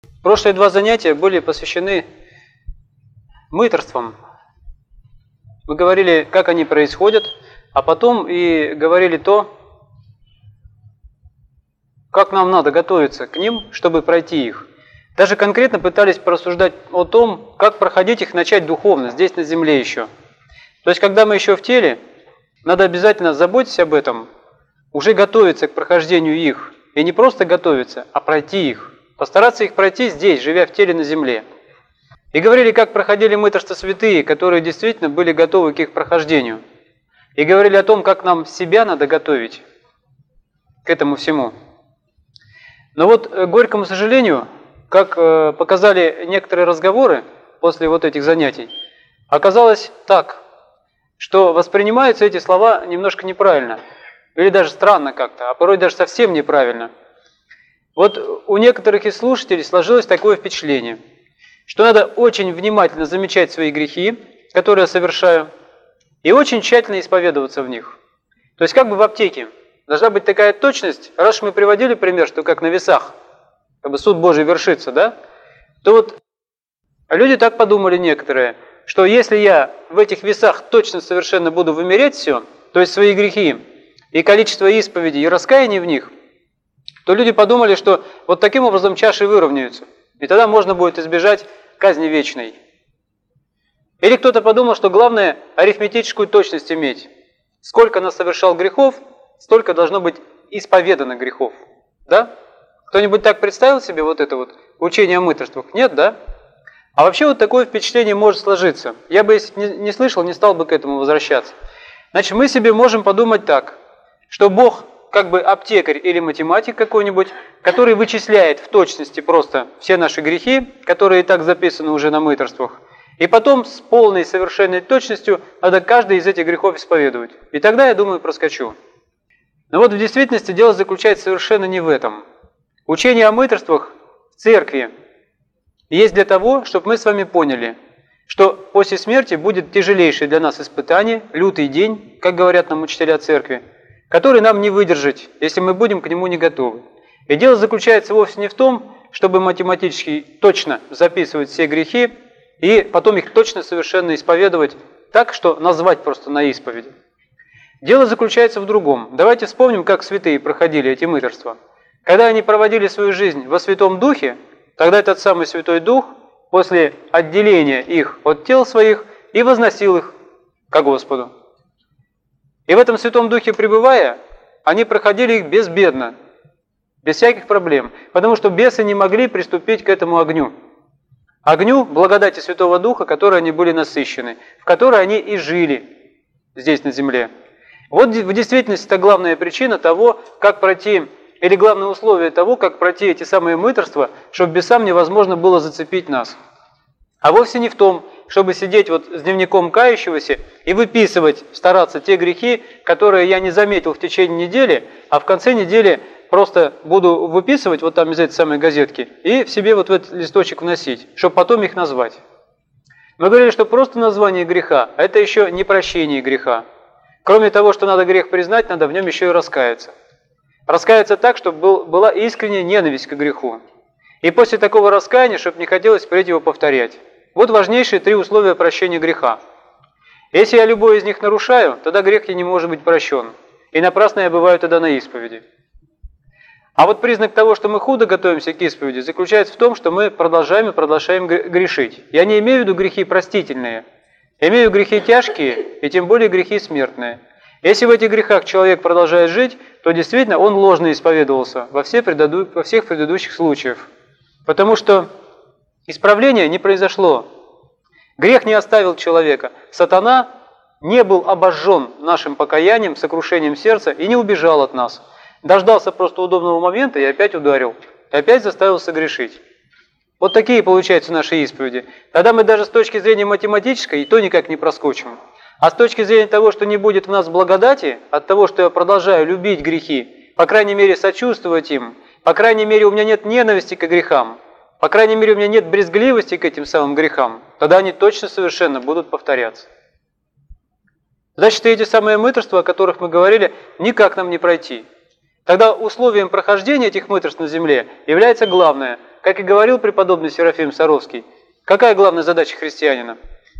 Прошлые два занятия были посвящены мытарствам. Мы говорили, как они происходят, а потом и говорили то, как нам надо готовиться к ним, чтобы пройти их. Даже конкретно пытались порассуждать о том, как проходить их, начать духовно, здесь на земле еще. То есть, когда мы еще в теле, надо обязательно заботиться об этом, уже готовиться к прохождению их. И не просто готовиться, а пройти их. Постараться их пройти здесь, живя в теле на земле. И говорили, как проходили мытарства святые, которые действительно были готовы к их прохождению. И говорили о том, как нам себя надо готовить к этому всему. Но вот, к горькому сожалению, как показали некоторые разговоры после вот этих занятий, оказалось так, что воспринимаются эти слова немножко неправильно, или даже странно как-то, а порой даже совсем неправильно. Вот у некоторых из слушателей сложилось такое впечатление, что надо очень внимательно замечать свои грехи, которые я совершаю, и очень тщательно исповедоваться в них. То есть как бы в аптеке должна быть такая точность, раз уж мы приводили пример, что как на весах, как бы суд Божий вершится, да, то вот люди так подумали некоторые, что если я в этих весах точно совершенно буду вымерять все, то есть свои грехи, и количество исповедей, и раскаяний в них, то люди подумали, что вот таким образом чаши выровняются, и тогда можно будет избежать казни вечной. Или кто-то подумал, что главное арифметическую точность иметь. Сколько нас совершал грехов, столько должно быть исповедано грехов. Да? Кто-нибудь так представил себе вот это вот учение о мытарствах? Нет, да? А вообще вот такое впечатление может сложиться. Я бы, если не слышал, не стал бы к этому возвращаться. Значит, мы себе можем подумать так, что Бог как бы аптекарь или математик какой-нибудь, который вычисляет в точности просто все наши грехи, которые и так записаны уже на мытарствах, и потом с полной совершенной точностью надо каждый из этих грехов исповедовать. И тогда, я думаю, проскочу. Но вот в действительности дело заключается совершенно не в этом. Учение о мытарствах в церкви есть для того, чтобы мы с вами поняли, что после смерти будет тяжелейшее для нас испытание, лютый день, как говорят нам учителя церкви, который нам не выдержать, если мы будем к нему не готовы. И дело заключается вовсе не в том, чтобы математически точно записывать все грехи и потом их точно совершенно исповедовать так, что назвать просто на исповеди. Дело заключается в другом. Давайте вспомним, как святые проходили эти мытарства. Когда они проводили свою жизнь во Святом Духе, тогда этот самый Святой Дух после отделения их от тел своих и возносил их ко Господу. И в этом Святом Духе пребывая, они проходили их безбедно, без всяких проблем, потому что бесы не могли приступить к этому огню. Огню благодати Святого Духа, которой они были насыщены, в которой они и жили здесь на земле. Вот в действительности это главная причина того, как пройти, или главное условие того, как пройти эти самые мытарства, чтобы бесам невозможно было зацепить нас. А вовсе не в том, чтобы сидеть вот с дневником кающегося и выписывать, стараться те грехи, которые я не заметил в течение недели, а в конце недели просто буду выписывать вот там из этой самой газетки и в себе вот в этот листочек вносить, чтобы потом их назвать. Мы говорили, что просто название греха – это еще не прощение греха. Кроме того, что надо грех признать, надо в нем еще и раскаяться. Раскаяться так, чтобы была искренняя ненависть к греху. И после такого раскаяния, чтобы не хотелось впредь его повторять. Вот важнейшие три условия прощения греха. Если я любой из них нарушаю, тогда грех не может быть прощен. И напрасно я бываю тогда на исповеди. А вот признак того, что мы худо готовимся к исповеди, заключается в том, что мы продолжаем грешить. Я не имею в виду грехи простительные. Я имею в виду грехи тяжкие, и тем более грехи смертные. Если в этих грехах человек продолжает жить, то действительно он ложно исповедовался во всех предыдущих случаях. Потому что исправление не произошло. Грех не оставил человека. Сатана не был обожжен нашим покаянием, сокрушением сердца и не убежал от нас. Дождался просто удобного момента и опять ударил. И опять заставил согрешить. Вот такие получаются наши исповеди. Тогда мы даже с точки зрения математической и то никак не проскочим. А с точки зрения того, что не будет в нас благодати, от того, что я продолжаю любить грехи, по крайней мере сочувствовать им, по крайней мере у меня нет ненависти к грехам, по крайней мере у меня нет брезгливости к этим самым грехам, тогда они точно совершенно будут повторяться. Значит, эти самые мытарства, о которых мы говорили, никак нам не пройти. Тогда условием прохождения этих мытарств на земле является главное – как и говорил преподобный Серафим Саровский, какая главная задача христианина?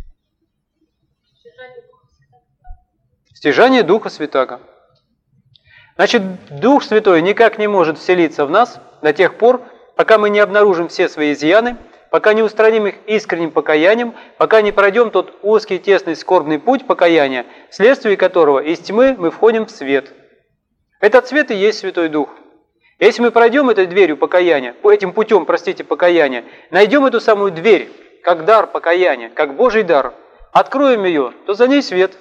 Стяжание Духа Святаго. Значит, Дух Святой никак не может вселиться в нас до тех пор, пока мы не обнаружим все свои изъяны, пока не устраним их искренним покаянием, пока не пройдем тот узкий, тесный, скорбный путь покаяния, вследствие которого из тьмы мы входим в свет. Этот свет и есть Святой Дух. Если мы пройдем этой дверью покаяния, этим путем, покаяния, найдем эту самую дверь, как дар покаяния, как Божий дар, откроем ее, то за ней свет.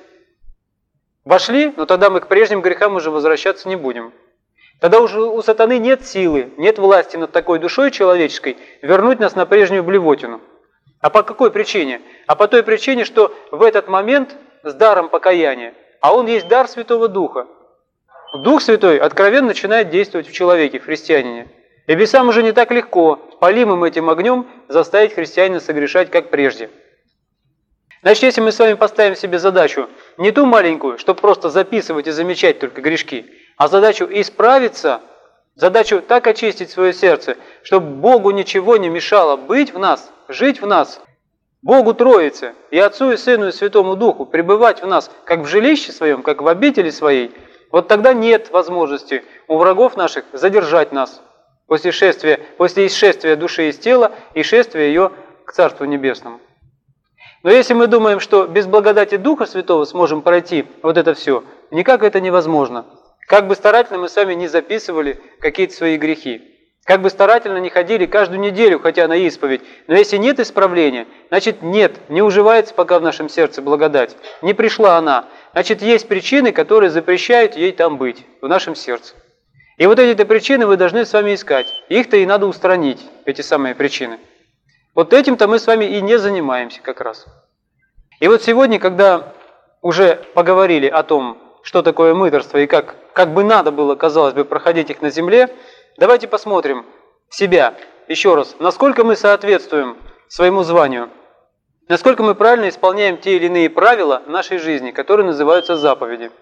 Вошли, но тогда мы к прежним грехам уже возвращаться не будем. Тогда уже у сатаны нет силы, нет власти над такой душой человеческой вернуть нас на прежнюю блевотину. А по какой причине? А по той причине, что в этот момент с даром покаяния, а он есть дар Святого Духа, Дух Святой откровенно начинает действовать в человеке, в христианине. И бесам уже не так легко, палимым этим огнем, заставить христианина согрешать, как прежде. Значит, если мы с вами поставим себе задачу не ту маленькую, чтобы просто записывать и замечать только грешки, а задачу исправиться, задачу так очистить свое сердце, чтобы Богу ничего не мешало быть в нас, жить в нас, Богу Троице, и Отцу, и Сыну, и Святому Духу, пребывать в нас, как в жилище своем, как в обители своей, вот тогда нет возможности у врагов наших задержать нас после исшествия души из тела и шествия ее к Царству Небесному. Но если мы думаем, что без благодати Духа Святого сможем пройти вот это все, никак это невозможно. Как бы старательно мы сами не записывали какие-то свои грехи, как бы старательно не ходили каждую неделю, хотя на исповедь, но если нет исправления, значит нет, не уживается пока в нашем сердце благодать, не пришла она. Значит, есть причины, которые запрещают ей там быть, в нашем сердце. И вот эти причины вы должны с вами искать. Их-то и надо устранить, эти самые причины. Вот этим-то мы с вами и не занимаемся как раз. И вот сегодня, когда уже поговорили о том, что такое мытарство и как бы надо было, казалось бы, проходить их на земле, давайте посмотрим себя еще раз, насколько мы соответствуем своему званию, насколько мы правильно исполняем те или иные правила нашей жизни, которые называются заповеди.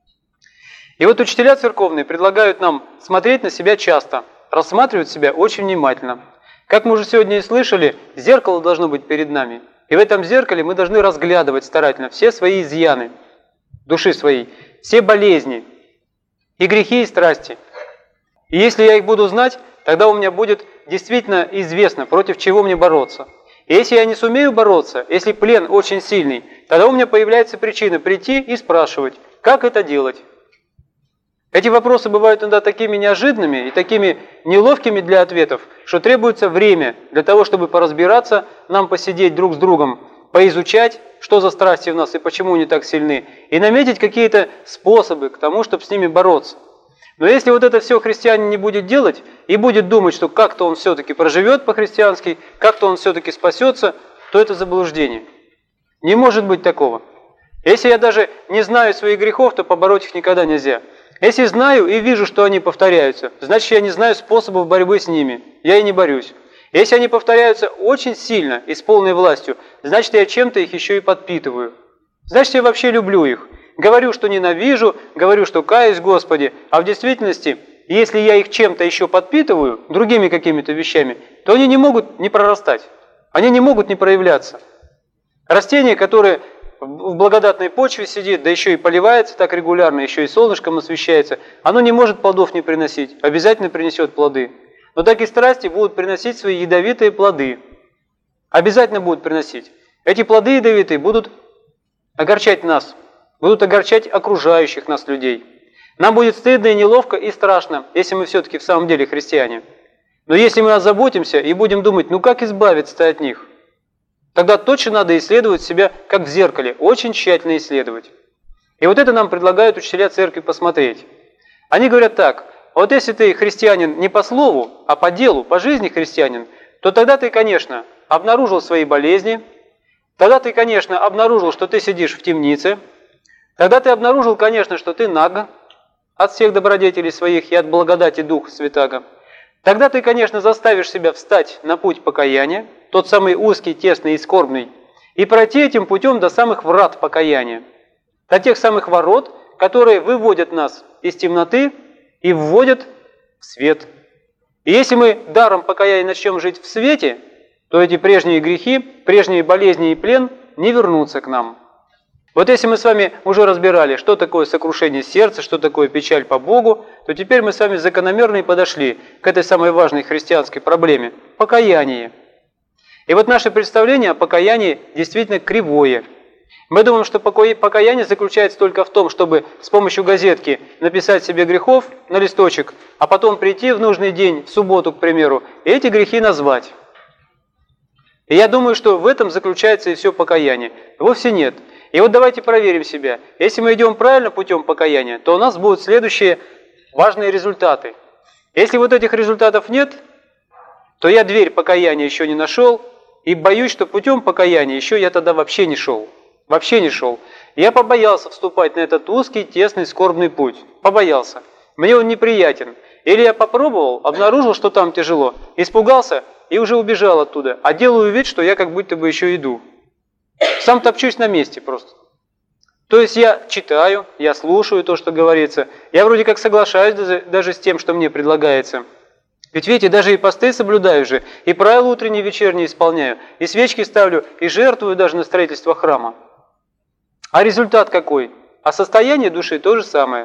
И вот учителя церковные предлагают нам смотреть на себя часто, рассматривать себя очень внимательно. Как мы уже сегодня и слышали, зеркало должно быть перед нами. И в этом зеркале мы должны разглядывать старательно все свои изъяны души своей, все болезни, и грехи, и страсти. И если я их буду знать, тогда у меня будет действительно известно, против чего мне бороться. И если я не сумею бороться, если плен очень сильный, тогда у меня появляется причина прийти и спрашивать, как это делать. Эти вопросы бывают иногда такими неожиданными и такими неловкими для ответов, что требуется время для того, чтобы поразбираться, нам посидеть друг с другом, поизучать, что за страсти в нас и почему они так сильны, и наметить какие-то способы к тому, чтобы с ними бороться. Но если вот это все христианин не будет делать и будет думать, что как-то он все-таки проживет по-христиански, как-то он все-таки спасется, то это заблуждение. Не может быть такого. Если я даже не знаю своих грехов, то побороть их никогда нельзя. Если знаю и вижу, что они повторяются, значит, я не знаю способов борьбы с ними, я и не борюсь. Если они повторяются очень сильно и с полной властью, значит, я чем-то их еще и подпитываю. Значит, я вообще люблю их. Говорю, что ненавижу, говорю, что каюсь, Господи, а в действительности, если я их чем-то еще подпитываю, другими какими-то вещами, то они не могут не прорастать, они не могут не проявляться. Растение, которое в благодатной почве сидит, да еще и поливается так регулярно, еще и солнышком освещается, оно не может плодов не приносить, обязательно принесет плоды. Но так и страсти будут приносить свои ядовитые плоды. Обязательно будут приносить. Эти плоды ядовитые будут огорчать нас, будут огорчать окружающих нас людей. Нам будет стыдно и неловко и страшно, если мы все-таки в самом деле христиане. Но если мы озаботимся и будем думать, ну как избавиться от них, тогда точно надо исследовать себя, как в зеркале, очень тщательно исследовать. И вот это нам предлагают учителя церкви посмотреть. Они говорят так, вот если ты христианин не по слову, а по делу, по жизни христианин, то тогда ты, конечно, обнаружил свои болезни, тогда ты, конечно, обнаружил, что ты сидишь в темнице, тогда ты обнаружил, конечно, что ты наг от всех добродетелей своих и от благодати Духа Святаго. Тогда ты, конечно, заставишь себя встать на путь покаяния, тот самый узкий, тесный и скорбный, и пройти этим путем до самых врат покаяния, до тех самых ворот, которые выводят нас из темноты и вводят в свет. И если мы даром покаяния начнем жить в свете, то эти прежние грехи, прежние болезни и плен не вернутся к нам. Вот если мы с вами уже разбирали, что такое сокрушение сердца, что такое печаль по Богу, то теперь мы с вами закономерно и подошли к этой самой важной христианской проблеме – покаяние. И вот наше представление о покаянии действительно кривое. Мы думаем, что покаяние заключается только в том, чтобы с помощью газетки написать себе грехов на листочек, а потом прийти в нужный день, в субботу, к примеру, и эти грехи назвать. И я думаю, что в этом заключается и все покаяние. Вовсе нет. И вот давайте проверим себя. Если мы идем правильно путем покаяния, то у нас будут следующие важные результаты. Если вот этих результатов нет, то я дверь покаяния еще не нашел, и боюсь, что путем покаяния еще я тогда вообще не шел. Вообще не шел. Я побоялся вступать на этот узкий, тесный, скорбный путь. Побоялся. Мне он неприятен. Или я попробовал, обнаружил, что там тяжело, испугался и уже убежал оттуда, а делаю вид, что я как будто бы еще иду. Сам топчусь на месте просто. То есть я читаю, я слушаю то, что говорится, я вроде как соглашаюсь даже с тем, что мне предлагается. Ведь видите, даже и посты соблюдаю же, и правила утренние и вечерние исполняю, и свечки ставлю, и жертвую даже на строительство храма. А результат какой? А состояние души то же самое.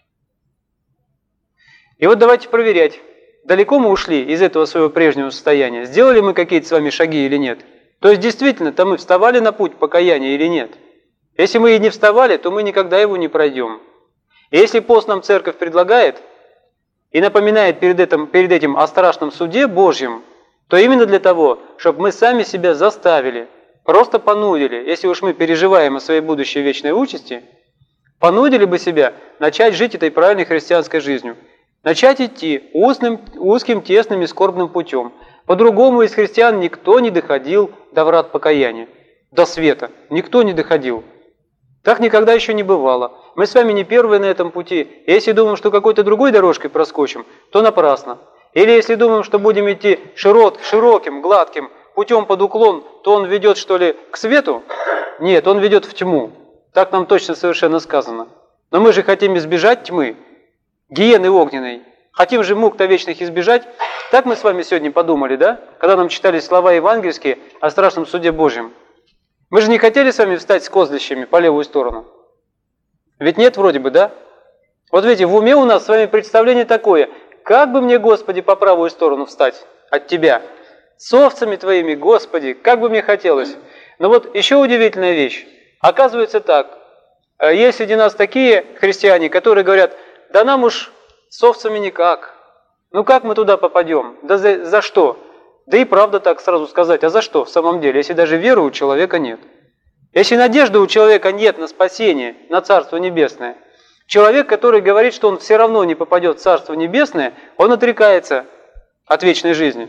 И вот давайте проверять, далеко мы ушли из этого своего прежнего состояния, сделали мы какие-то с вами шаги или нет. То есть действительно-то мы вставали на путь покаяния или нет? Если мы и не вставали, то мы никогда его не пройдем. И если пост нам церковь предлагает и напоминает перед этим о страшном суде Божьем, то именно для того, чтобы мы сами себя заставили, просто понудили, если уж мы переживаем о своей будущей вечной участи, понудили бы себя начать жить этой правильной христианской жизнью, начать идти узким, тесным и скорбным путем. По-другому из христиан никто не доходил до врат покаяния, до света. Никто не доходил. Так никогда еще не бывало. Мы с вами не первые на этом пути. И если думаем, что какой-то другой дорожкой проскочим, то напрасно. Или если думаем, что будем идти широким, гладким путем под уклон, то он ведет, что ли, к свету? Нет, он ведет в тьму. Так нам точно совершенно сказано. Но мы же хотим избежать тьмы, гиены огненной. Хотим же мук-то вечных избежать. Так мы с вами сегодня подумали, да? Когда нам читали слова евангельские о страшном суде Божьем. Мы же не хотели с вами встать с козлищами по левую сторону. Ведь нет вроде бы, да? Вот видите, в уме у нас с вами представление такое. Как бы мне, Господи, по правую сторону встать от Тебя? С овцами Твоими, Господи, как бы мне хотелось. Но вот еще удивительная вещь. Оказывается так. Есть среди нас такие христиане, которые говорят, да нам уж с овцами никак. Ну как мы туда попадем? Да за что? Да и правда так сразу сказать, а за что в самом деле, если даже веры у человека нет? Если надежды у человека нет на спасение, на Царство Небесное, человек, который говорит, что он все равно не попадет в Царство Небесное, он отрекается от вечной жизни.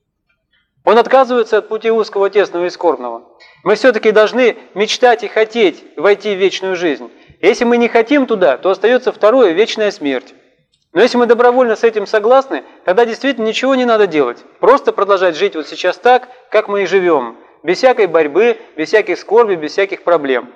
Он отказывается от пути узкого, тесного и скорбного. Мы все-таки должны мечтать и хотеть войти в вечную жизнь. Если мы не хотим туда, то остается второе – вечная смерть. Но если мы добровольно с этим согласны, тогда действительно ничего не надо делать. Просто продолжать жить вот сейчас так, как мы и живем. Без всякой борьбы, без всяких скорби, без всяких проблем.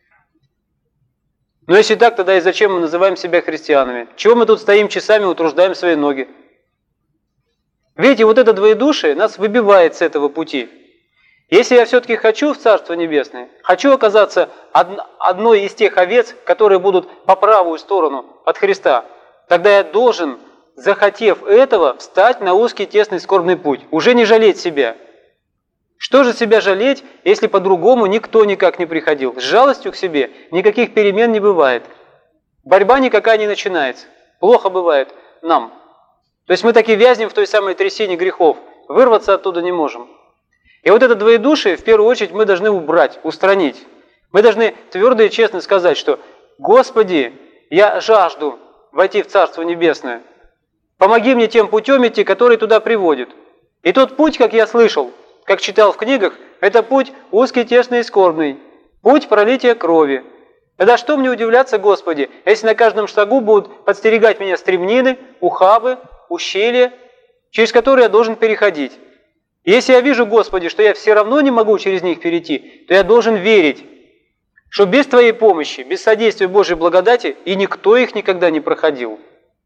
Но если так, тогда и зачем мы называем себя христианами? Чего мы тут стоим часами, утруждаем свои ноги? Видите, вот это двоедушие нас выбивает с этого пути. Если я все-таки хочу в Царство Небесное, хочу оказаться одной из тех овец, которые будут по правую сторону от Христа, тогда я должен, захотев этого, встать на узкий, тесный, скорбный путь, уже не жалеть себя. Что же себя жалеть, если по-другому никто никак не приходил? С жалостью к себе никаких перемен не бывает. Борьба никакая не начинается. Плохо бывает нам. То есть мы таки вязнем в той самой трясине грехов, вырваться оттуда не можем. И вот это двоедушие, в первую очередь, мы должны убрать, устранить. Мы должны твердо и честно сказать, что «Господи, я жажду войти в Царство Небесное. Помоги мне тем путем идти, который туда приводит». И тот путь, как я слышал, как читал в книгах, это путь узкий, тесный и скорбный. Путь пролития крови. Тогда что мне удивляться, Господи, если на каждом шагу будут подстерегать меня стремнины, ухабы, ущелья, через которые я должен переходить. И если я вижу, Господи, что я все равно не могу через них перейти, то я должен верить, что без Твоей помощи, без содействия Божьей благодати и никто их никогда не проходил.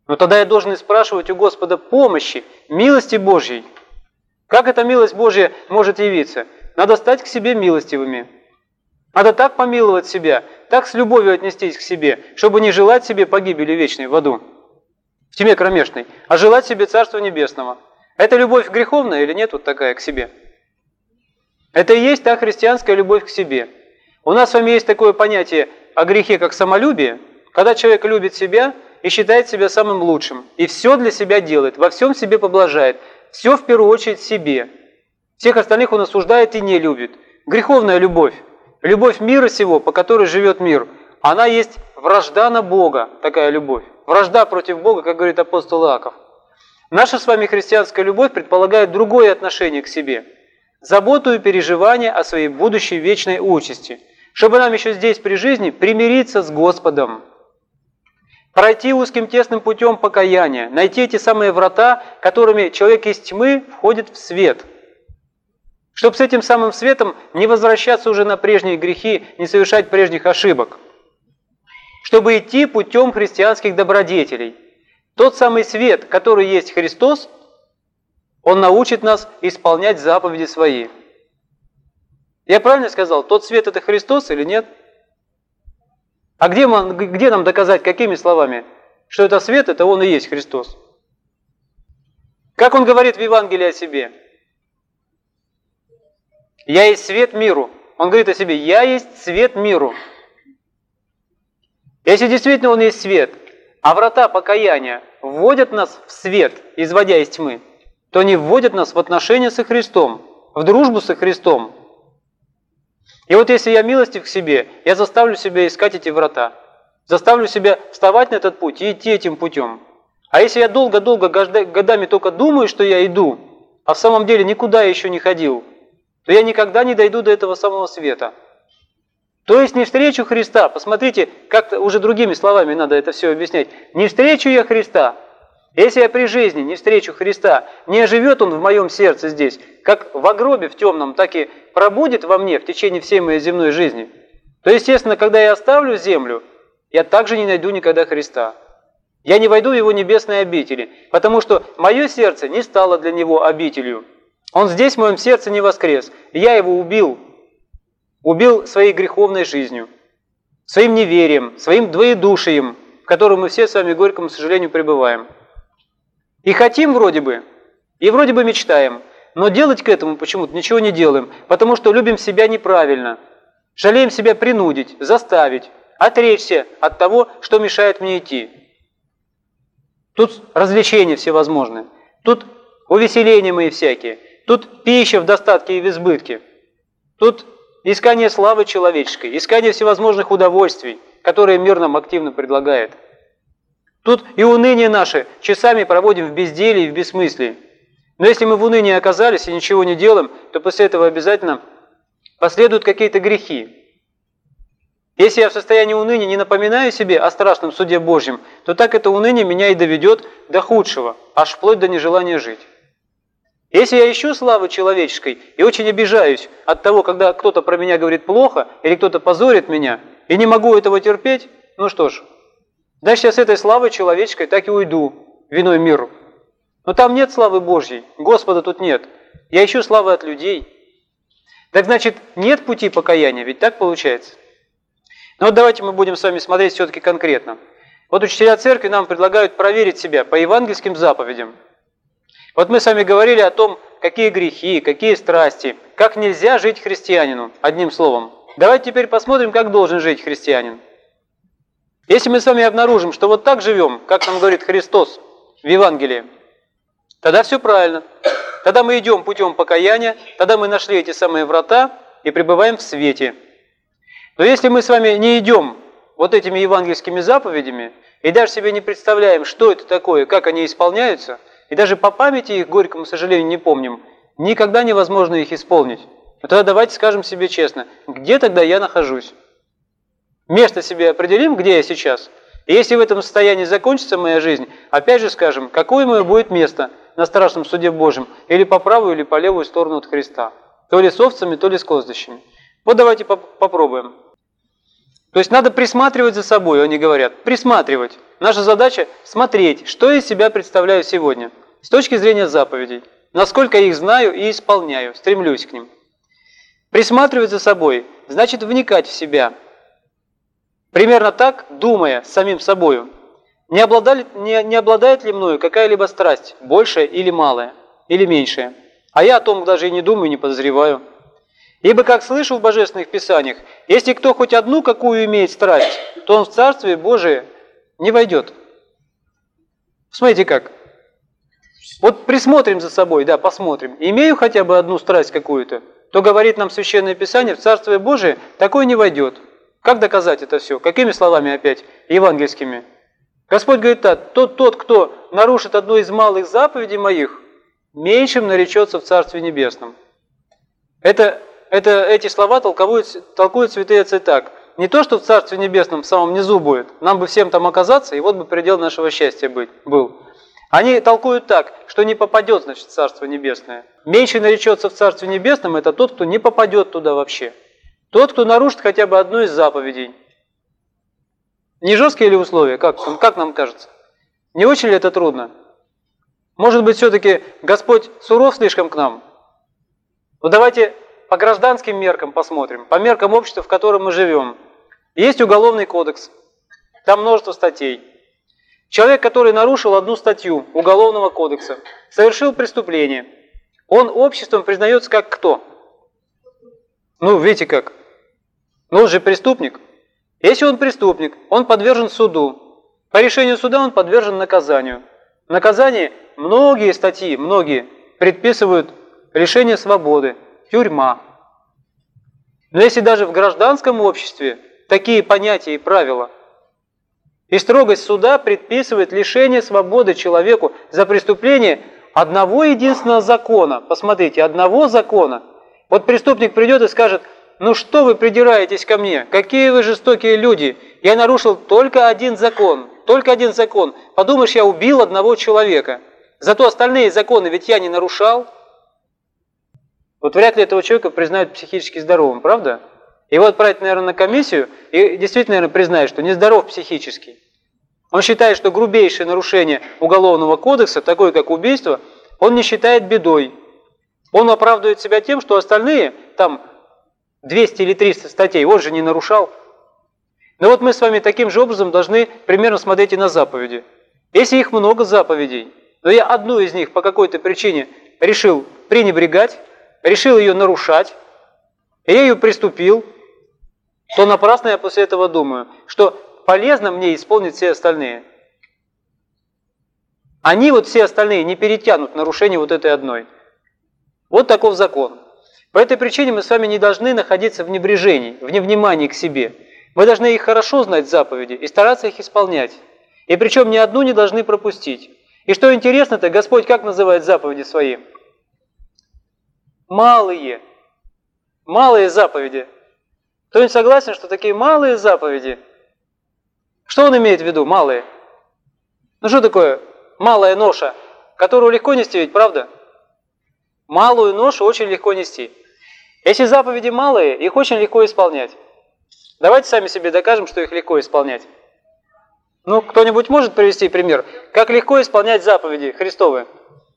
Но тогда я должен и спрашивать у Господа помощи, милости Божьей. Как эта милость Божья может явиться? Надо стать к себе милостивыми. Надо так помиловать себя, так с любовью отнестись к себе, чтобы не желать себе погибели вечной в аду, в тьме кромешной, а желать себе Царства Небесного. Это любовь греховная или нет вот такая к себе? Это и есть та христианская любовь к себе. У нас с вами есть такое понятие о грехе, как самолюбие, когда человек любит себя и считает себя самым лучшим, и все для себя делает, во всем себе поблажает, все в первую очередь себе. Всех остальных он осуждает и не любит. Греховная любовь, любовь мира сего, по которой живет мир, она есть вражда на Бога, такая любовь. Вражда против Бога, как говорит апостол Иаков. Наша с вами христианская любовь предполагает другое отношение к себе. Заботу и переживание о своей будущей вечной участи, чтобы нам еще здесь при жизни примириться с Господом. Пройти узким тесным путем покаяния, найти эти самые врата, которыми человек из тьмы входит в свет. Чтобы с этим самым светом не возвращаться уже на прежние грехи, не совершать прежних ошибок. Чтобы идти путем христианских добродетелей. Тот самый свет, который есть Христос, Он научит нас исполнять заповеди свои. Я правильно сказал, тот свет это Христос или нет? А где нам доказать, какими словами, что это свет, это Он и есть Христос? Как Он говорит в Евангелии о себе? «Я есть свет миру». Он говорит о себе, «Я есть свет миру». Если действительно Он есть свет, а врата покаяния вводят нас в свет, изводя из тьмы, то они вводят нас в отношения со Христом, в дружбу со Христом. И вот если я милостив к себе, я заставлю себя искать эти врата, заставлю себя вставать на этот путь и идти этим путем. А если я долго-долго годами только думаю, что я иду, а в самом деле никуда я еще не ходил, то я никогда не дойду до этого самого света. То есть не встречу Христа, посмотрите, как уже другими словами надо это все объяснять, не встречу я Христа. Если я при жизни не встречу Христа, не оживет Он в моем сердце здесь, как в гробе в темном, так и пробудет во мне в течение всей моей земной жизни, то, естественно, когда я оставлю землю, я также не найду никогда Христа. Я не войду в Его небесные обители, потому что мое сердце не стало для Него обителью. Он здесь в моем сердце не воскрес, и я Его убил своей греховной жизнью, своим неверием, своим двоедушием, в котором мы все с вами, к горькому сожалению, пребываем. И хотим вроде бы, и вроде бы мечтаем, но делать к этому почему-то ничего не делаем, потому что любим себя неправильно, жалеем себя принудить, заставить, отречься от того, что мешает мне идти. Тут развлечения всевозможные, тут увеселения мои всякие, тут пища в достатке и в избытке, тут искание славы человеческой, искание всевозможных удовольствий, которые мир нам активно предлагает. Тут и уныние наше часами проводим в безделии и в бессмыслии. Но если мы в унынии оказались и ничего не делаем, то после этого обязательно последуют какие-то грехи. Если я в состоянии уныния не напоминаю себе о страшном суде Божьем, то так это уныние меня и доведет до худшего, аж вплоть до нежелания жить. Если я ищу славы человеческой и очень обижаюсь от того, когда кто-то про меня говорит плохо или кто-то позорит меня, и не могу этого терпеть, ну что ж, дальше я с этой славой человеческой так и уйду в иной мир. Но там нет славы Божьей, Господа тут нет. Я ищу славы от людей. Так значит, нет пути покаяния, ведь так получается. Но вот давайте мы будем с вами смотреть все-таки конкретно. Вот учителя церкви нам предлагают проверить себя по евангельским заповедям. Вот мы с вами говорили о том, какие грехи, какие страсти, как нельзя жить христианину, одним словом. Давайте теперь посмотрим, как должен жить христианин. Если мы с вами обнаружим, что вот так живем, как нам говорит Христос в Евангелии, тогда все правильно. Тогда мы идем путем покаяния, тогда мы нашли эти самые врата и пребываем в свете. Но если мы с вами не идем вот этими евангельскими заповедями и даже себе не представляем, что это такое, как они исполняются, и даже по памяти их, к горькому сожалению, не помним, никогда невозможно их исполнить. Но тогда давайте скажем себе честно, где тогда я нахожусь? Место себе определим, где я сейчас. И если в этом состоянии закончится моя жизнь, опять же скажем, какое мое будет место на страшном суде Божьем, или по правую, или по левую сторону от Христа. То ли с овцами, то ли с козлищами. Вот давайте попробуем. То есть надо присматривать за собой, они говорят, присматривать. Наша задача смотреть, что из себя представляю сегодня, с точки зрения заповедей, насколько я их знаю и исполняю, стремлюсь к ним. Присматривать за собой значит вникать в себя. Примерно так, думая самим собою, не обладает ли мною какая-либо страсть, большая или малая, или меньшая. А я о том даже и не думаю, не подозреваю. Ибо, как слышу в Божественных Писаниях, если кто хоть одну какую имеет страсть, то он в Царствие Божие не войдет. Смотрите как. Вот присмотрим за собой, да, посмотрим. Имею хотя бы одну страсть какую-то, то говорит нам Священное Писание, в Царствие Божие такой не войдет. Как доказать это все? Какими словами опять? Евангельскими. Господь говорит так, тот, кто нарушит одну из малых заповедей моих, меньшим наречется в Царстве Небесном. Эти слова толкуют святые отцы так. Не то, что в Царстве Небесном в самом низу будет, нам бы всем там оказаться, и вот бы предел нашего счастья был. Они толкуют так, что не попадет, значит, в Царство Небесное. Меньше наречется в Царстве Небесном, это тот, кто не попадет туда вообще. Тот, кто нарушит хотя бы одну из заповедей. Не жесткие ли условия, как нам кажется? Не очень ли это трудно? Может быть, все-таки Господь суров слишком к нам? Ну давайте по гражданским меркам посмотрим, по меркам общества, в котором мы живем. Есть Уголовный кодекс, там множество статей. Человек, который нарушил одну статью Уголовного кодекса, совершил преступление, он обществом признается как кто? Ну, видите как? Ну, он же преступник. Если он преступник, он подвержен суду. По решению суда он подвержен наказанию. В наказании многие статьи, предписывают лишение свободы, тюрьма. Но если даже в гражданском обществе такие понятия и правила, и строгость суда предписывает лишение свободы человеку за преступление одного единственного закона. Посмотрите, одного закона. Вот преступник придет и скажет, ну что вы придираетесь ко мне? Какие вы жестокие люди? Я нарушил только один закон. Подумаешь, я убил одного человека. Зато остальные законы ведь я не нарушал. Вот вряд ли этого человека признают психически здоровым, правда? Его отправить, наверное, на комиссию и действительно, наверное, признают, что нездоров психически. Он считает, что грубейшее нарушение Уголовного кодекса, такое как убийство, он не считает бедой. Он оправдывает себя тем, что остальные, там 200 или 300 статей, он же не нарушал. Но вот мы с вами таким же образом должны примерно смотреть и на заповеди. Если их много заповедей, но я одну из них по какой-то причине решил пренебрегать, решил ее нарушать, и я ее приступил, то напрасно я после этого думаю, что полезно мне исполнить все остальные. Они вот все остальные не перетянут нарушение вот этой одной. Вот таков закон. По этой причине мы с вами не должны находиться в небрежении, в невнимании к себе. Мы должны их хорошо знать, заповеди, и стараться их исполнять. И причем ни одну не должны пропустить. И что интересно-то, Господь как называет заповеди свои? Малые. Малые заповеди. Кто-нибудь согласен, что такие малые заповеди? Что он имеет в виду, малые? Ну что такое малая ноша, которую легко нести ведь, правда? Малую ношу очень легко нести. Если заповеди малые, их очень легко исполнять. Давайте сами себе докажем, что их легко исполнять. Ну, кто-нибудь может привести пример? Как легко исполнять заповеди Христовы?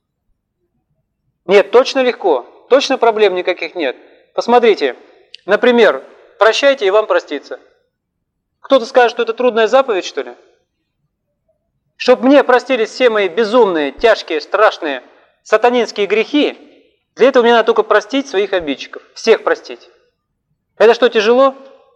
Нет, точно легко. Точно проблем никаких нет. Посмотрите, например, прощайте и вам простится. Кто-то скажет, что это трудная заповедь, что ли? Чтоб мне простились все мои безумные, тяжкие, страшные, сатанинские грехи, для этого мне надо только простить своих обидчиков. Всех простить. Это что, тяжело?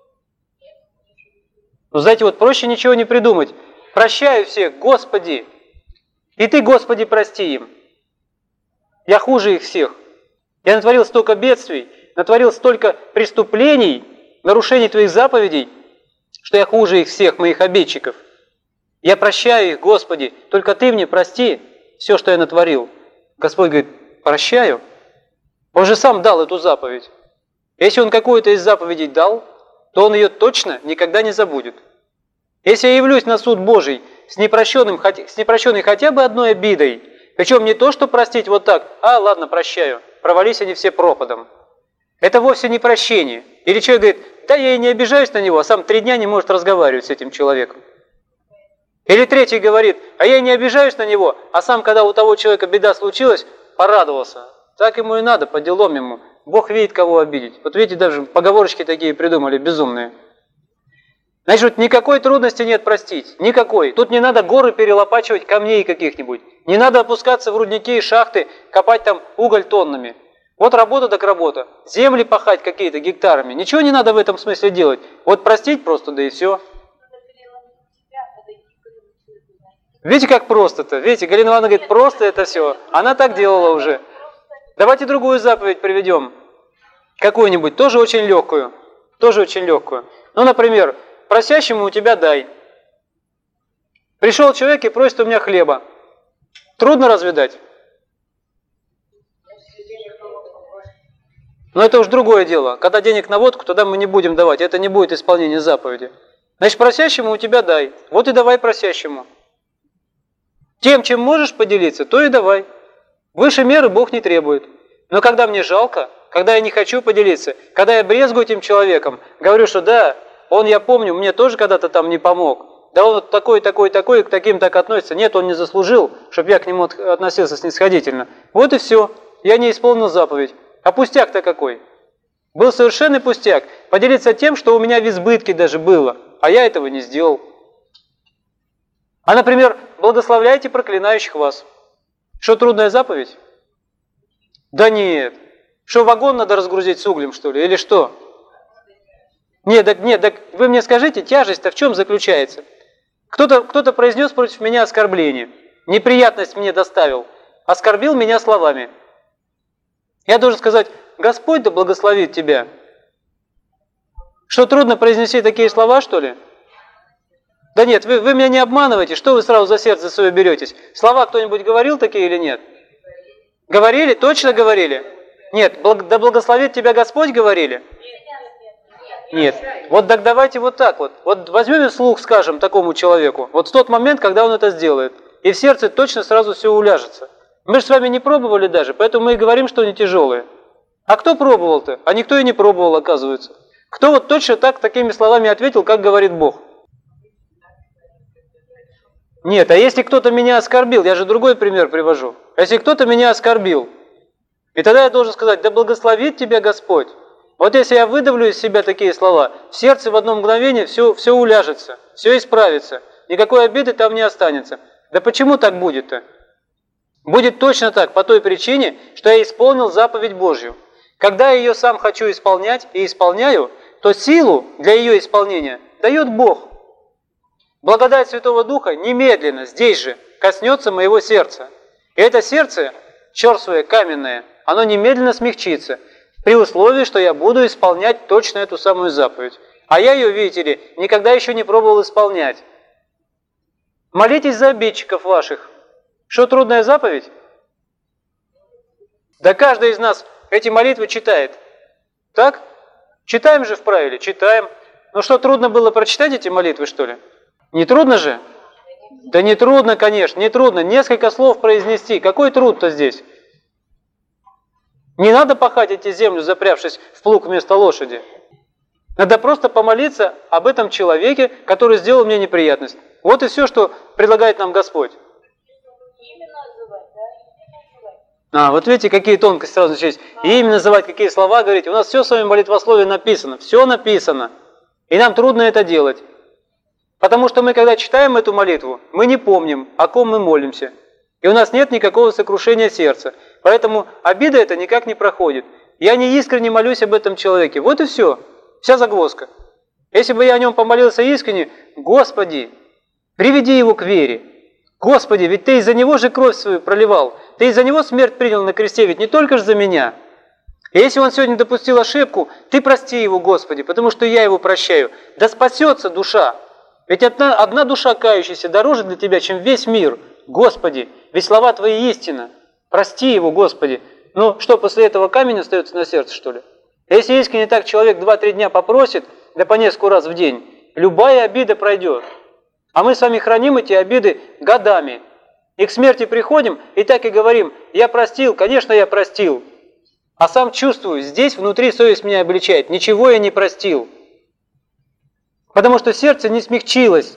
Ну, знаете, вот проще ничего не придумать. Прощаю всех, Господи. И Ты, Господи, прости им. Я хуже их всех. Я натворил столько бедствий, натворил столько преступлений, нарушений Твоих заповедей, что я хуже их всех, моих обидчиков. Я прощаю их, Господи, только Ты мне прости все, что я натворил. Господь говорит, прощаю. Он же сам дал эту заповедь. Если Он какую-то из заповедей дал, то Он ее точно никогда не забудет. Если я явлюсь на суд Божий с непрощенной хотя бы одной обидой, причем не то, что простить вот так, ладно, прощаю, провались они все пропадом. Это вовсе не прощение. Или человек говорит, да я и не обижаюсь на него, а сам 3 дня не может разговаривать с этим человеком. Или третий говорит, а я не обижаюсь на него, а сам, когда у того человека беда случилась, порадовался. Так ему и надо, по делам ему. Бог видит, кого обидеть. Вот видите, даже поговорочки такие придумали, безумные. Значит, вот никакой трудности нет простить, никакой. Тут не надо горы перелопачивать камней каких-нибудь. Не надо опускаться в рудники и шахты, копать там уголь тоннами. Вот работа так работа. Земли пахать какие-то гектарами. Ничего не надо в этом смысле делать. Вот простить просто, да и все. Видите, как просто-то? Видите, Галина Ивановна говорит, просто это все. Она так делала уже. Давайте другую заповедь приведем. Какую-нибудь, тоже очень легкую. Тоже очень легкую. Ну, например, просящему у тебя дай. Пришел человек и просит у меня хлеба. Трудно разве дать? Но это уж другое дело. Когда денег на водку, тогда мы не будем давать. Это не будет исполнение заповеди. Значит, просящему у тебя дай. Вот и давай просящему. Тем, чем можешь поделиться, то и давай. Выше меры Бог не требует. Но когда мне жалко, когда я не хочу поделиться, когда я брезгую этим человеком, говорю, что да, он, я помню, мне тоже когда-то там не помог. Да он вот такой, такой, такой, к таким так относится. Нет, он не заслужил, чтобы я к нему относился снисходительно. Вот и все. Я не исполнил заповедь. А пустяк-то какой? Был совершенный пустяк. Поделиться тем, что у меня в избытке даже было, а я этого не сделал. А, например, благословляйте проклинающих вас. Что, трудная заповедь? Да нет. Что, вагон надо разгрузить с углем, что ли, или что? Нет, так вы мне скажите, тяжесть-то в чем заключается? Кто-то произнес против меня оскорбление, неприятность мне доставил, оскорбил меня словами. Я должен сказать, Господь да благословит тебя. Что, трудно произнести такие слова, что ли? Да нет, вы меня не обманываете, что вы сразу за сердце свое беретесь? Слова кто-нибудь говорил такие или нет? Говорили? Точно говорили? Нет, да благословит тебя Господь говорили? Нет. Вот так давайте вот так вот. Вот возьмем и вслух скажем такому человеку, вот в тот момент, когда он это сделает, и в сердце точно сразу все уляжется. Мы же с вами не пробовали даже, поэтому мы и говорим, что они тяжелые. А кто пробовал-то? А никто и не пробовал, оказывается. Кто вот точно так, такими словами ответил, как говорит Бог? Нет, а если кто-то меня оскорбил, я же другой пример привожу. Если кто-то меня оскорбил, и тогда я должен сказать, да благословит тебя Господь. Вот если я выдавлю из себя такие слова, в сердце в одно мгновение все уляжется, все исправится, никакой обиды там не останется. Да почему так будет-то? Будет точно так, по той причине, что я исполнил заповедь Божью. Когда я ее сам хочу исполнять и исполняю, то силу для ее исполнения дает Бог. Благодать Святого Духа немедленно, здесь же, коснется моего сердца. И это сердце, черствое, каменное, оно немедленно смягчится, при условии, что я буду исполнять точно эту самую заповедь. А я ее, видите ли, никогда еще не пробовал исполнять. Молитесь за обидчиков ваших. Что, трудная заповедь? Да каждый из нас эти молитвы читает. Так? Читаем же в правиле? Читаем. Ну что, трудно было прочитать эти молитвы, что ли? Не трудно же? Да не трудно, конечно, не трудно. Несколько слов произнести. Какой труд-то здесь? Не надо пахать эти землю, запрявшись в плуг вместо лошади. Надо просто помолиться об этом человеке, который сделал мне неприятность. Вот и все, что предлагает нам Господь. Вот видите, какие тонкости сразу начались. Имя называть, какие слова говорить. У нас все в своем молитвословии написано. Все написано. И нам трудно это делать. Потому что мы, когда читаем эту молитву, мы не помним, о ком мы молимся. И у нас нет никакого сокрушения сердца. Поэтому обида это никак не проходит. Я не искренне молюсь об этом человеке. Вот и все. Вся загвоздка. Если бы я о нем помолился искренне, Господи, приведи его к вере. Господи, ведь Ты из-за него же кровь свою проливал. Ты из-за него смерть принял на кресте, ведь не только же за меня. И если он сегодня допустил ошибку, Ты прости его, Господи, потому что я его прощаю. Да спасется душа. Ведь одна душа кающаяся дороже для Тебя, чем весь мир. Господи, ведь слова Твои истина. Прости его, Господи. Ну что, после этого камень остается на сердце, что ли? Если искренне так человек 2-3 дня попросит, да по несколько раз в день, любая обида пройдет. А мы с вами храним эти обиды годами. И к смерти приходим, и так и говорим, я простил, конечно, я простил. А сам чувствую, здесь внутри совесть меня обличает, ничего я не простил. Потому что сердце не смягчилось.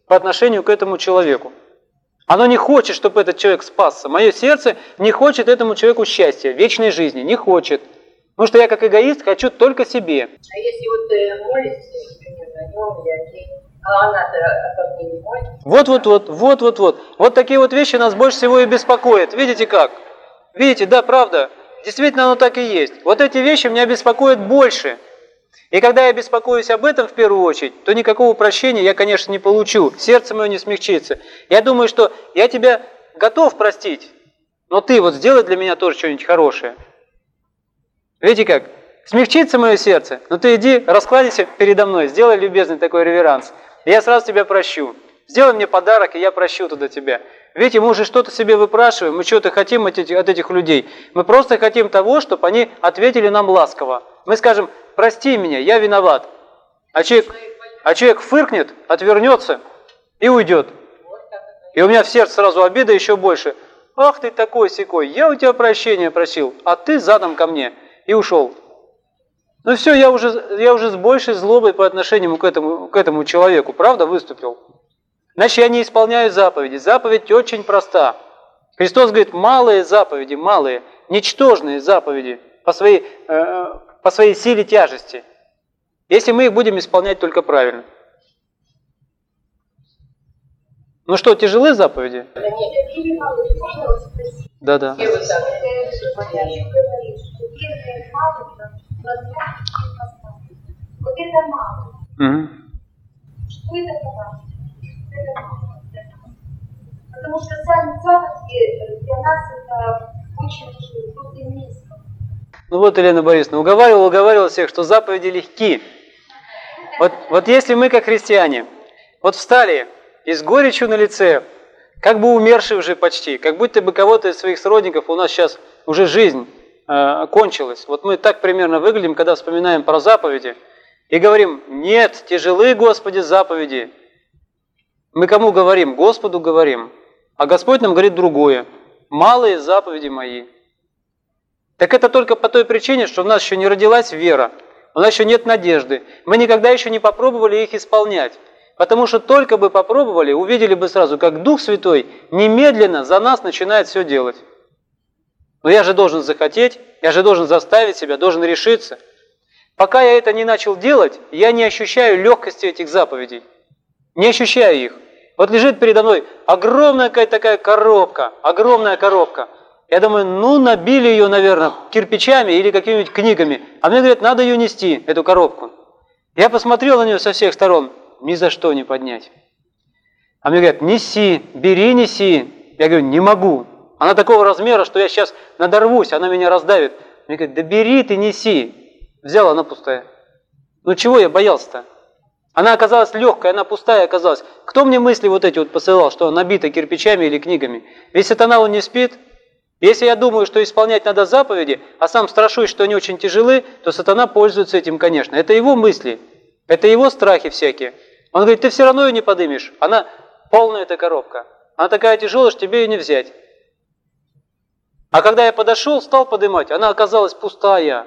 по отношению к этому человеку. Оно не хочет, чтобы этот человек спасся. Мое сердце не хочет этому человеку счастья, вечной жизни, не хочет. Потому что я как эгоист хочу только себе. А если вот ты молишься, например, о нем или о ней, а она-то как не молится? Вот такие вот вещи нас больше всего и беспокоят. Видите как? Видите, да, правда. Действительно, оно так и есть. Вот эти вещи меня беспокоят больше. И когда я беспокоюсь об этом в первую очередь, то никакого прощения я, конечно, не получу. Сердце мое не смягчится. Я думаю, что я тебя готов простить, но ты вот сделай для меня тоже что-нибудь хорошее. Видите как? Смягчится мое сердце, но ты иди, раскладися передо мной, сделай любезный такой реверанс, и я сразу тебя прощу. Сделай мне подарок, и я прощу туда тебя. Видите, мы уже что-то себе выпрашиваем, мы что-то хотим от этих людей. Мы просто хотим того, чтобы они ответили нам ласково. Мы скажем: прости меня, я виноват. А человек фыркнет, отвернется и уйдет. И у меня в сердце сразу обида еще больше. Ах ты такой-сякой, я у тебя прощения просил, а ты задом ко мне. И ушел. Ну все, я уже с большей злобой по отношению к этому человеку, правда, выступил. Значит, я не исполняю заповеди. Заповедь очень проста. Христос говорит: малые заповеди, малые, ничтожные заповеди по своей силе тяжести, если мы их будем исполнять только правильно. Ну что, тяжелые заповеди? Да. Вот это мало. Угу. Что это мало? Это мало. Потому что сами заповеди для нас это очень просто низко. Ну вот, Елена Борисовна, уговаривала всех, что заповеди легки. Вот если мы, как христиане, вот встали и с горечью на лице, как бы умершие уже почти, как будто бы кого-то из своих сродников у нас сейчас уже жизнь кончилась. Вот мы так примерно выглядим, когда вспоминаем про заповеди, и говорим: нет, тяжелы, Господи, заповеди. Мы кому говорим? Господу говорим. А Господь нам говорит другое: малые заповеди мои. Так это только по той причине, что у нас еще не родилась вера, у нас еще нет надежды, мы никогда еще не попробовали их исполнять. Потому что только бы попробовали, увидели бы сразу, как Дух Святой немедленно за нас начинает все делать. Но я же должен захотеть, я же должен заставить себя, должен решиться. Пока я это не начал делать, я не ощущаю легкости этих заповедей. Не ощущаю их. Вот лежит передо мной огромная какая-то такая коробка, огромная коробка. Я думаю, ну набили ее, наверное, кирпичами или какими-нибудь книгами. А мне говорят: надо ее нести, эту коробку. Я посмотрел на нее со всех сторон, ни за что не поднять. А мне говорят: неси, бери, неси. Я говорю: не могу. Она такого размера, что я сейчас надорвусь, она меня раздавит. Мне говорят: да бери ты, неси. Взял, она пустая. Ну чего я боялся-то? Она оказалась легкая, она пустая оказалась. Кто мне мысли вот эти вот посылал, что она набита кирпичами или книгами? Ведь сатана, он не спит. Если я думаю, что исполнять надо заповеди, а сам страшусь, что они очень тяжелы, то сатана пользуется этим, конечно. Это его мысли, это его страхи всякие. Он говорит: ты все равно ее не подымешь. Она полная эта коробка. Она такая тяжелая, что тебе ее не взять. А когда я подошел, стал поднимать, она оказалась пустая.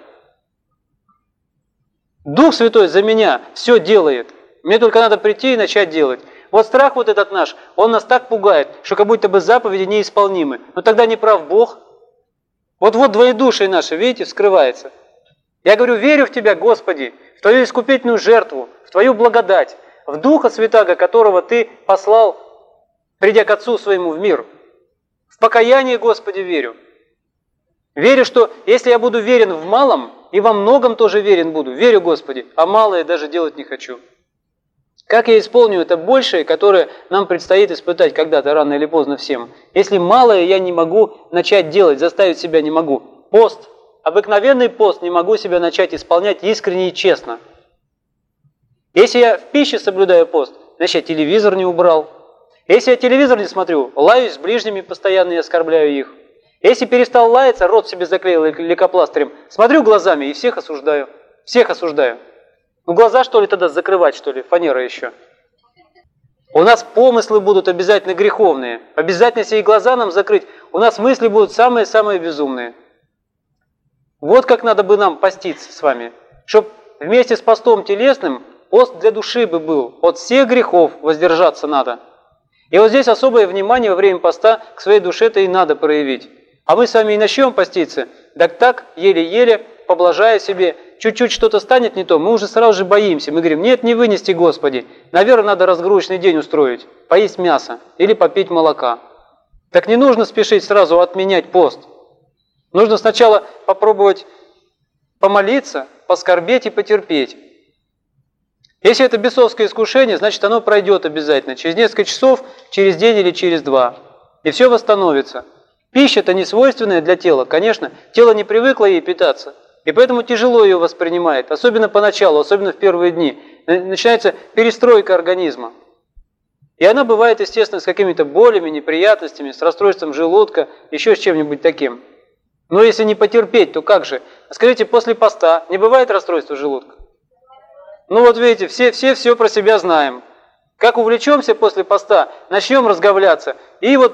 Дух Святой за меня все делает. Мне только надо прийти и начать делать. Вот страх вот этот наш, он нас так пугает, что как будто бы заповеди неисполнимы. Но тогда не прав Бог. Вот двоедушие наше, видите, скрывается. Я говорю: верю в Тебя, Господи, в Твою искупительную жертву, в Твою благодать, в Духа Святаго, которого Ты послал, придя к Отцу Своему в мир. В покаяние, Господи, верю. Верю, что если я буду верен в малом, и во многом тоже верен буду. Верю, Господи, а малое даже делать не хочу. Как я исполню это большее, которое нам предстоит испытать когда-то, рано или поздно всем, если малое я не могу начать делать, заставить себя не могу? Пост, обыкновенный пост не могу себя начать исполнять искренне и честно. Если я в пище соблюдаю пост, значит, я телевизор не убрал. Если я телевизор не смотрю, лаюсь с ближними постоянно и оскорбляю их. Если перестал лаяться, рот себе заклеил лейкопластырем, смотрю глазами и всех осуждаю. Всех осуждаю. Ну глаза, что ли, тогда закрывать, что ли, фанера еще. У нас помыслы будут обязательно греховные. Обязательно, если и глаза нам закрыть, у нас мысли будут самые-самые безумные. Вот как надо бы нам поститься с вами. Чтобы вместе с постом телесным пост для души бы был. От всех грехов воздержаться надо. И вот здесь особое внимание во время поста к своей душе-то и надо проявить. А мы с вами и начнем поститься, так, еле-еле, поблажая себе, чуть-чуть что-то станет не то, мы уже сразу же боимся. Мы говорим, нет, не вынести, Господи. Наверное, надо разгрузочный день устроить, поесть мясо или попить молока. Так не нужно спешить сразу отменять пост. Нужно сначала попробовать помолиться, поскорбеть и потерпеть. Если это бесовское искушение, значит оно пройдет обязательно. Через несколько часов, через день или через 2. И все восстановится. Пища-то не свойственная для тела. Конечно, тело не привыкло ей питаться. И поэтому тяжело ее воспринимает. Особенно поначалу, особенно в первые дни. Начинается перестройка организма. И она бывает, естественно, с какими-то болями, неприятностями, с расстройством желудка, еще с чем-нибудь таким. Но если не потерпеть, то как же? Скажите, после поста не бывает расстройства желудка? Ну вот видите, все про себя знаем. Как увлечемся после поста, начнем разговляться, и вот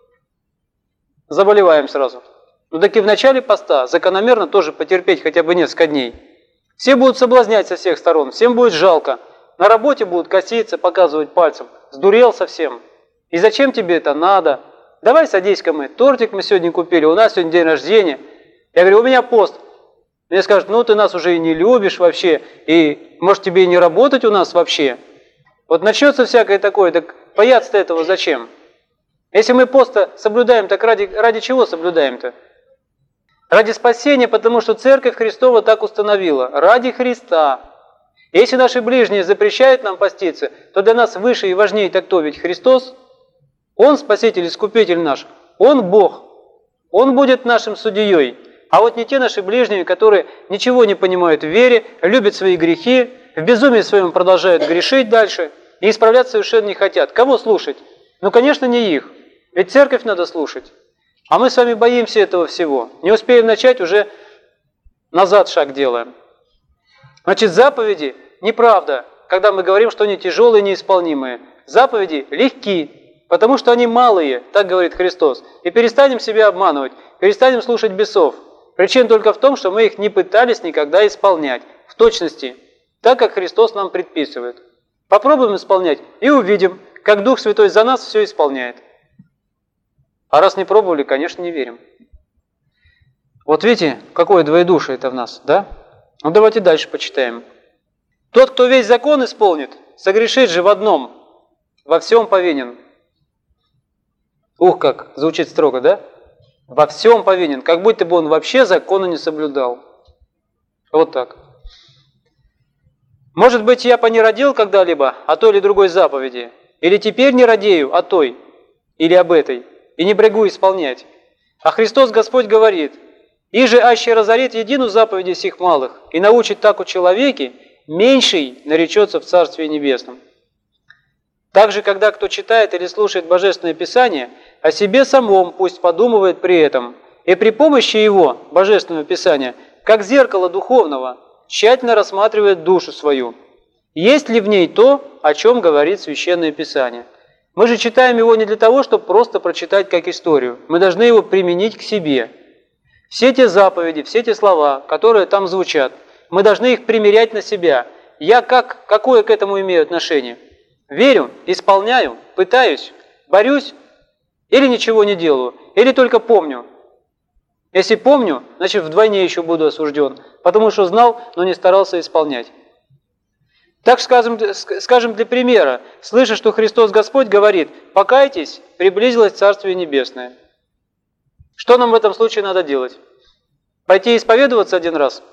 заболеваем сразу. Ну так и в начале поста закономерно тоже потерпеть хотя бы несколько дней. Все будут соблазнять со всех сторон, всем будет жалко. На работе будут коситься, показывать пальцем. Сдурел совсем. И зачем тебе это надо? Давай садись-ка мы, тортик мы сегодня купили, у нас сегодня день рождения. Я говорю, у меня пост. Мне скажут, ну ты нас уже и не любишь вообще, и может тебе и не работать у нас вообще. Вот начнется всякое такое, так бояться-то этого зачем? Если мы пост соблюдаем, так ради чего соблюдаем-то? Ради спасения, потому что Церковь Христова так установила. Ради Христа. Если наши ближние запрещают нам поститься, то для нас выше и важнее-то кто? Ведь Христос. Он Спаситель, Искупитель наш. Он Бог. Он будет нашим судьей. А вот не те наши ближние, которые ничего не понимают в вере, любят свои грехи, в безумии своем продолжают грешить дальше и исправляться совершенно не хотят. Кого слушать? Ну, конечно, не их. Ведь церковь надо слушать. А мы с вами боимся этого всего. Не успеем начать, уже назад шаг делаем. Значит, заповеди неправда, когда мы говорим, что они тяжелые и неисполнимые. Заповеди легки, потому что они малые, так говорит Христос. И перестанем себя обманывать, перестанем слушать бесов. Причина только в том, что мы их не пытались никогда исполнять, в точности, так как Христос нам предписывает. Попробуем исполнять и увидим, как Дух Святой за нас все исполняет. А раз не пробовали, конечно, не верим. Вот видите, какое двоедушие это в нас, да? Ну давайте дальше почитаем. Тот, кто весь закон исполнит, согрешит же в одном, во всем повинен. Ух, как звучит строго, да? Во всем повинен, как будто бы он вообще закона не соблюдал. Вот так. Может быть, я понеродил когда-либо о той или другой заповеди, или теперь не радею о той или об этой, и не брегу исполнять. А Христос Господь говорит, «Иже аще разорит едину заповеди сих малых, и научит так у человеки, меньший наречется в Царстве Небесном». Также, когда кто читает или слушает Божественное Писание, о себе самом пусть подумывает при этом, и при помощи его, Божественного Писания, как зеркало духовного, тщательно рассматривает душу свою. Есть ли в ней то, о чем говорит Священное Писание? Мы же читаем его не для того, чтобы просто прочитать как историю. Мы должны его применить к себе. Все те заповеди, все те слова, которые там звучат, мы должны их примерять на себя. Я какое к этому имею отношение? Верю, исполняю, пытаюсь, борюсь или ничего не делаю, или только помню. Если помню, значит вдвойне еще буду осужден, потому что знал, но не старался исполнять. Так скажем для примера, слыша, что Христос Господь говорит, покайтесь, приблизилось Царствие Небесное. Что нам в этом случае надо делать? Пойти исповедоваться один раз?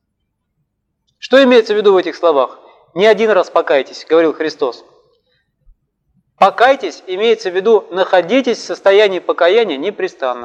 Что имеется в виду в этих словах? Не один раз покайтесь, говорил Христос. Покайтесь, имеется в виду, находитесь в состоянии покаяния непрестанно.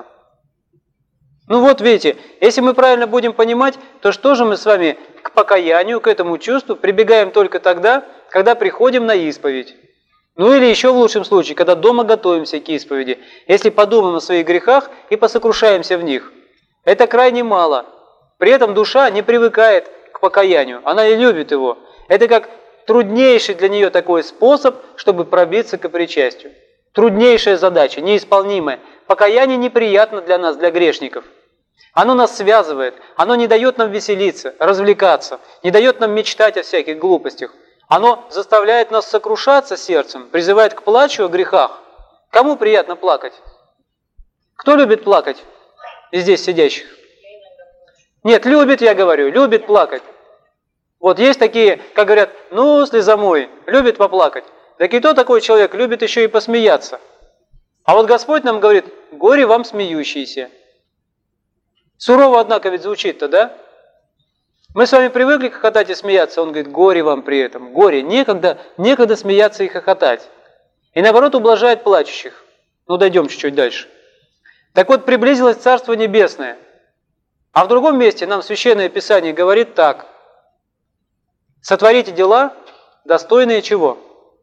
Ну вот видите, если мы правильно будем понимать, то что же мы с вами к покаянию, к этому чувству прибегаем только тогда, когда приходим на исповедь. Ну или еще в лучшем случае, когда дома готовимся к исповеди, если подумаем о своих грехах и посокрушаемся в них. Это крайне мало. При этом душа не привыкает к покаянию, она не любит его. Это как труднейший для нее такой способ, чтобы пробиться к причастию. Труднейшая задача, неисполнимая. Покаяние неприятно для нас, для грешников. Оно нас связывает, оно не дает нам веселиться, развлекаться, не дает нам мечтать о всяких глупостях. Оно заставляет нас сокрушаться сердцем, призывает к плачу о грехах. Кому приятно плакать? Кто любит плакать из здесь сидящих? Нет, любит, я говорю, любит плакать. Вот есть такие, как говорят, ну, слеза мой, любит поплакать. Так и кто такой человек любит еще и посмеяться? А вот Господь нам говорит, горе вам смеющиеся. Сурово, однако, ведь звучит-то, да? Мы с вами привыкли хохотать и смеяться, он говорит, горе вам при этом, горе, некогда смеяться и хохотать. И наоборот ублажает плачущих. Ну, дойдем чуть-чуть дальше. Так вот, приблизилось Царство Небесное. А в другом месте нам Священное Писание говорит так. Сотворите дела, достойные чего?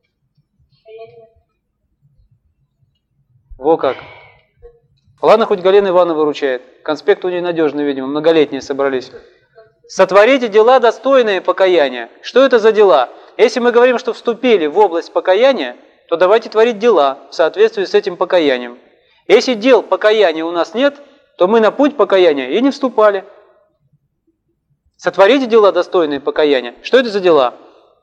Во как. Ладно, хоть Галина Ивановна выручает. Конспект у нее надежный, видимо, многолетние собрались. Сотворите дела, достойные покаяния. Что это за дела? Если мы говорим, что вступили в область покаяния, то давайте творить дела в соответствии с этим покаянием. Если дел покаяния у нас нет, то мы на путь покаяния и не вступали. Сотворите дела, достойные покаяния. Что это за дела?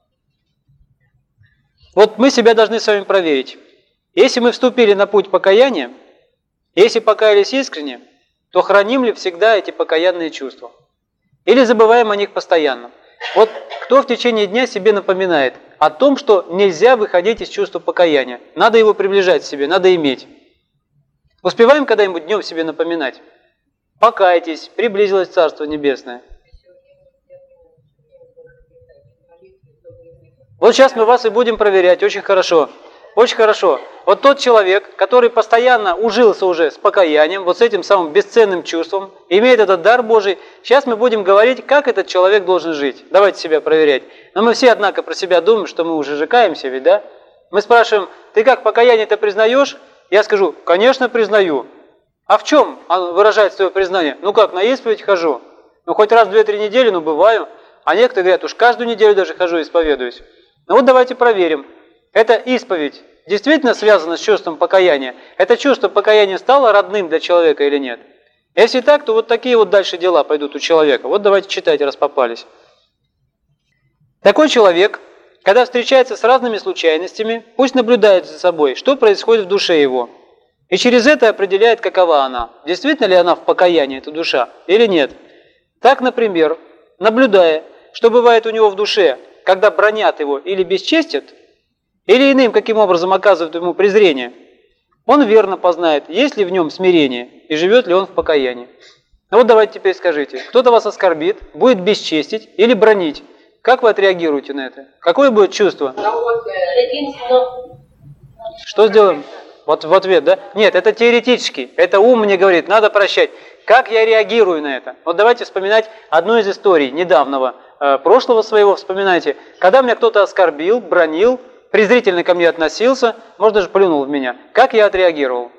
Вот мы себя должны с вами проверить. Если мы вступили на путь покаяния, если покаялись искренне, то храним ли всегда эти покаянные чувства? Или забываем о них постоянно? Вот кто в течение дня себе напоминает о том, что нельзя выходить из чувства покаяния. Надо его приближать к себе, надо иметь. Успеваем когда-нибудь днем себе напоминать? Покайтесь, приблизилось Царство Небесное. Вот сейчас мы вас и будем проверять, очень хорошо. Очень хорошо. Вот тот человек, который постоянно ужился уже с покаянием, вот с этим самым бесценным чувством, имеет этот дар Божий, сейчас мы будем говорить, как этот человек должен жить. Давайте себя проверять. Но мы все, однако, про себя думаем, что мы уже каемся, ведь, да? Мы спрашиваем, ты как, покаяние-то признаешь? Я скажу, конечно, признаю. А в чем он выражает свое признание? Ну как, на исповедь хожу. Ну хоть раз в 2-3 недели, ну бываю. А некоторые говорят, уж каждую неделю даже хожу и исповедуюсь. Ну вот давайте проверим. Эта исповедь действительно связана с чувством покаяния? Это чувство покаяния стало родным для человека или нет? Если так, то вот такие вот дальше дела пойдут у человека. Вот давайте читать, раз попались. Такой человек, когда встречается с разными случайностями, пусть наблюдает за собой, что происходит в душе его. И через это определяет, какова она. Действительно ли она в покаянии, эта душа, или нет. Так, например, наблюдая, что бывает у него в душе, когда бранят его или бесчестят, или иным каким образом оказывают ему презрение, он верно познает, есть ли в нем смирение и живет ли он в покаянии. Ну вот давайте теперь скажите, кто-то вас оскорбит, будет бесчестить или бранить. Как вы отреагируете на это? Какое будет чувство? Что сделаем? Вот в ответ, да? Нет, это теоретически. Это ум мне говорит, надо прощать. Как я реагирую на это? Вот давайте вспоминать одну из историй недавнего, прошлого своего вспоминайте. Когда меня кто-то оскорбил, бранил, презрительно ко мне относился, может, даже плюнул в меня. Как я отреагировал?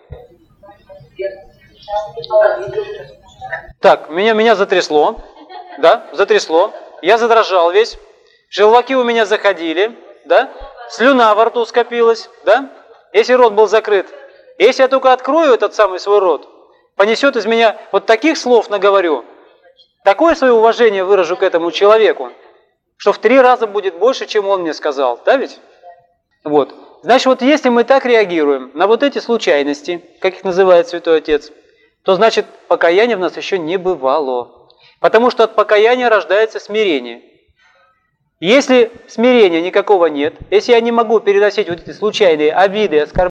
Так, меня затрясло, да, затрясло. Я задрожал весь, желваки у меня заходили, да, слюна во рту скопилась, да, если рот был закрыт. Если я только открою этот самый свой рот, понесет из меня вот таких слов наговорю, такое свое уважение выражу к этому человеку, что в 3 раза будет больше, чем он мне сказал, да ведь? Вот. Значит, вот если мы так реагируем на вот эти случайности, как их называет Святой Отец, то значит покаяния в нас еще не бывало. Потому что от покаяния рождается смирение. Если смирения никакого нет, если я не могу переносить вот эти случайные обиды, оскорбления,